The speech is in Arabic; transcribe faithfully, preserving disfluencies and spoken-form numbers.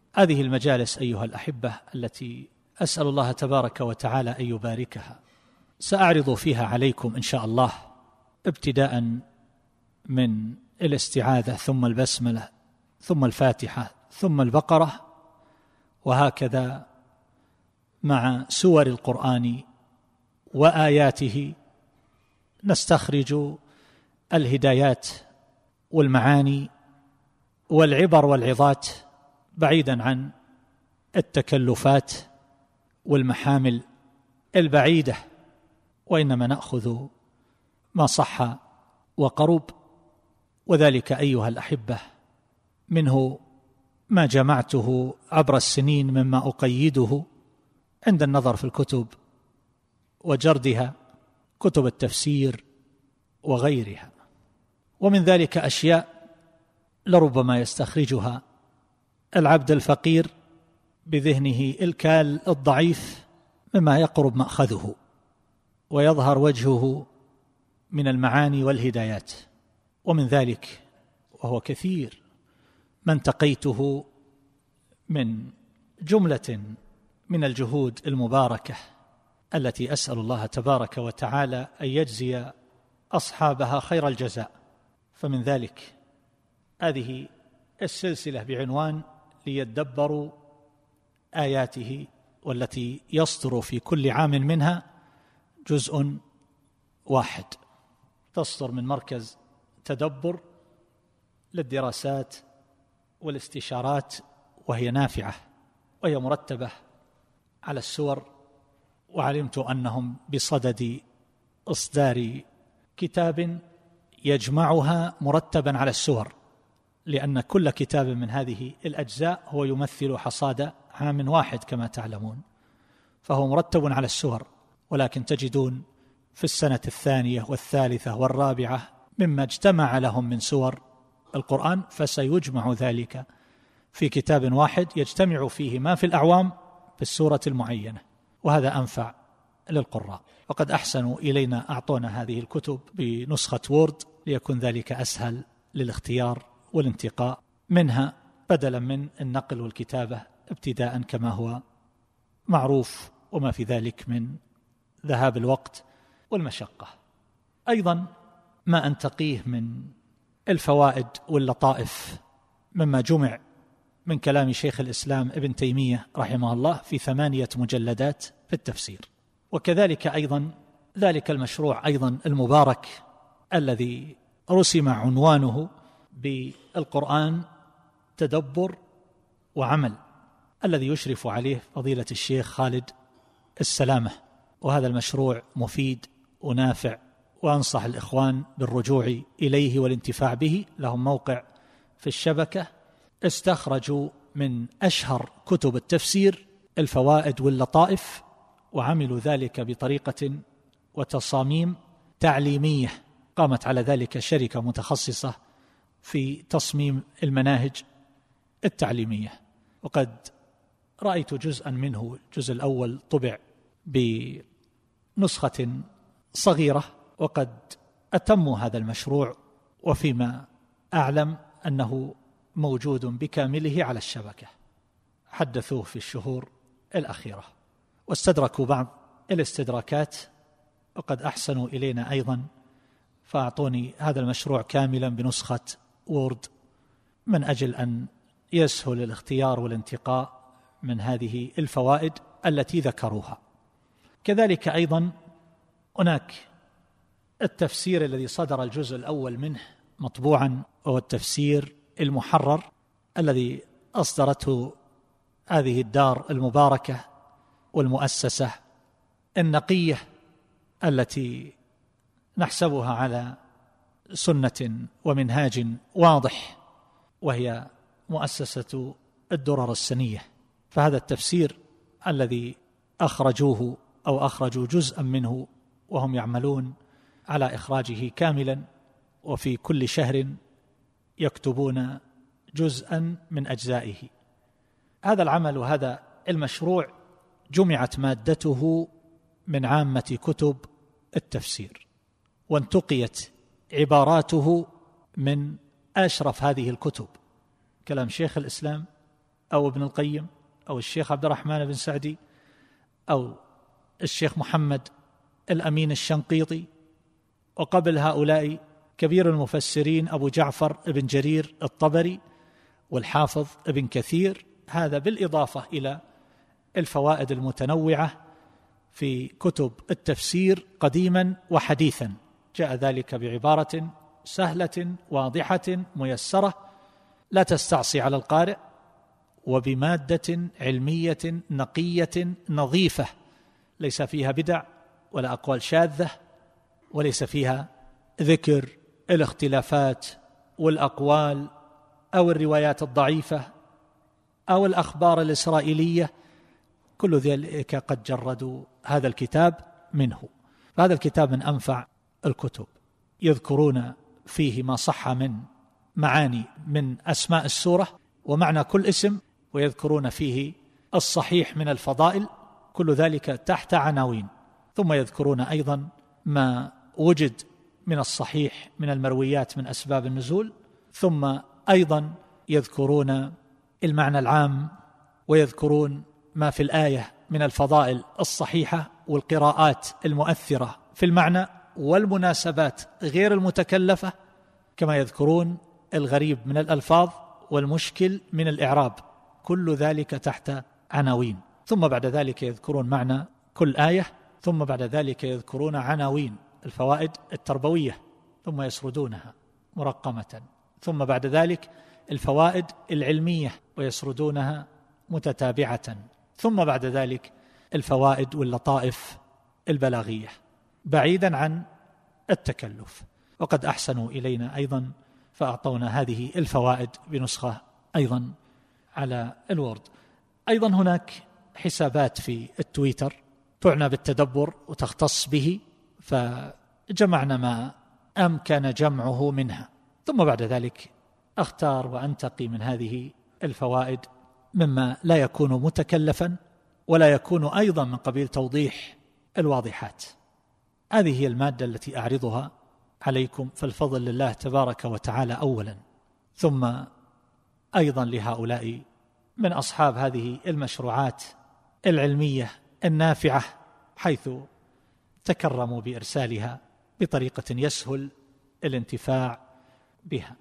هذه المجالس أيها الأحبة التي أسأل الله تبارك وتعالى أن يباركها سأعرض فيها عليكم إن شاء الله ابتداء من الاستعاذة ثم البسملة ثم الفاتحة ثم البقرة، وهكذا مع سور القرآن وآياته نستخرج الهدايات والمعاني والعبر والعظات بعيدا عن التكلفات والمحامل البعيدة، وإنما نأخذ ما صح وقرب. وذلك أيها الأحبة منه ما جمعته عبر السنين مما أقيده عند النظر في الكتب وجردها، كتب التفسير وغيرها، ومن ذلك أشياء لربما يستخرجها العبد الفقير بذهنه الكال الضعيف مما يقرب مأخذه ويظهر وجهه من المعاني والهدايات. ومن ذلك وهو كثير ما انتقيته من جملة من الجهود المباركة التي أسأل الله تبارك وتعالى أن يجزي أصحابها خير الجزاء. فمن ذلك هذه السلسلة بعنوان ليدبروا آياته، والتي يصدر في كل عام منها جزء واحد، تصدر من مركز تدبر للدراسات والاستشارات، وهي نافعة وهي مرتبة على السور. وعلمت أنهم بصدد إصدار كتاب يجمعها مرتبا على السور، لأن كل كتاب من هذه الأجزاء هو يمثل حصاد عام واحد كما تعلمون، فهو مرتب على السور، ولكن تجدون في السنة الثانية والثالثة والرابعة مما اجتمع لهم من سور القرآن، فسيجمع ذلك في كتاب واحد يجتمع فيه ما في الأعوام في السورة المعينة، وهذا أنفع للقراء. وقد أحسنوا إلينا أعطونا هذه الكتب بنسخة وورد ليكون ذلك أسهل للاختيار والانتقاء منها، بدلا من النقل والكتابة ابتداء كما هو معروف، وما في ذلك من ذهاب الوقت والمشقة. أيضا ما أنتقيه من الفوائد واللطائف مما جمع من كلام شيخ الإسلام ابن تيمية رحمه الله في ثمانية مجلدات في التفسير. وكذلك أيضا ذلك المشروع أيضا المبارك الذي رسم عنوانه بالقرآن تدبر وعمل، الذي يشرف عليه فضيلة الشيخ خالد السلامة. وهذا المشروع مفيد ونافع، وأنصح الإخوان بالرجوع إليه والانتفاع به. لهم موقع في الشبكة استخرجوا من أشهر كتب التفسير الفوائد واللطائف، وعملوا ذلك بطريقة وتصاميم تعليمية، قامت على ذلك شركة متخصصة في تصميم المناهج التعليمية. وقد رأيت جزءا منه، الجزء الأول طبع بنسخة صغيرة، وقد أتموا هذا المشروع، وفيما أعلم أنه موجود بكامله على الشبكة، حدثوه في الشهور الأخيرة، واستدركوا بعض الاستدراكات، وقد أحسنوا إلينا أيضا فأعطوني هذا المشروع كاملا بنسخة وورد من أجل أن يسهل الاختيار والانتقاء من هذه الفوائد التي ذكروها. كذلك أيضا هناك التفسير الذي صدر الجزء الأول منه مطبوعا، وهو التفسير المحرر الذي أصدرته هذه الدار المباركة والمؤسسة النقية التي نحسبها على سنة ومنهاج واضح، وهي مؤسسة الدرر السنية. فهذا التفسير الذي أخرجوه أو أخرجوا جزءا منه، وهم يعملون على إخراجه كاملا، وفي كل شهر يكتبون جزءا من أجزائه. هذا العمل وهذا المشروع جمعت مادته من عامة كتب التفسير، وانتقيت عباراته من أشرف هذه الكتب، كلام شيخ الإسلام أو ابن القيم أو الشيخ عبد الرحمن بن سعدي أو الشيخ محمد الأمين الشنقيطي، وقبل هؤلاء كبير المفسرين أبو جعفر ابن جرير الطبري والحافظ ابن كثير. هذا بالإضافة إلى الفوائد المتنوعة في كتب التفسير قديما وحديثا، جاء ذلك بعبارة سهلة واضحة ميسرة لا تستعصي على القارئ، وبمادة علمية نقية نظيفة ليس فيها بدع ولا أقوال شاذة، وليس فيها ذكر الاختلافات والأقوال أو الروايات الضعيفة أو الأخبار الإسرائيلية، كل ذلك قد جردوا هذا الكتاب منه. فهذا الكتاب من أنفع الكتب، يذكرون فيه ما صح من معاني من أسماء السورة ومعنى كل اسم، ويذكرون فيه الصحيح من الفضائل، كل ذلك تحت عناوين. ثم يذكرون أيضا ما وجد من الصحيح من المرويات من أسباب النزول، ثم أيضا يذكرون المعنى العام، ويذكرون ما في الآية من الفضائل الصحيحة والقراءات المؤثرة في المعنى والمناسبات غير المتكلفة، كما يذكرون الغريب من الألفاظ والمشكل من الإعراب، كل ذلك تحت عناوين. ثم بعد ذلك يذكرون معنى كل آية، ثم بعد ذلك يذكرون عناوين الفوائد التربوية ثم يسردونها مرقمة، ثم بعد ذلك الفوائد العلمية ويسردونها متتابعة، ثم بعد ذلك الفوائد واللطائف البلاغية بعيدا عن التكلف. وقد أحسنوا إلينا أيضا فأعطونا هذه الفوائد بنسخة أيضا على الوورد. أيضا هناك حسابات في التويتر تعنى بالتدبر وتختص به، فجمعنا ما أمكن جمعه منها، ثم بعد ذلك أختار وأنتقي من هذه الفوائد مما لا يكون متكلفا ولا يكون أيضا من قبيل توضيح الواضحات. هذه هي المادة التي أعرضها عليكم، فالفضل لله تبارك وتعالى أولا، ثم أيضا لهؤلاء من أصحاب هذه المشروعات العلمية النافعة، حيث تكرموا بإرسالها بطريقة يسهل الانتفاع بها.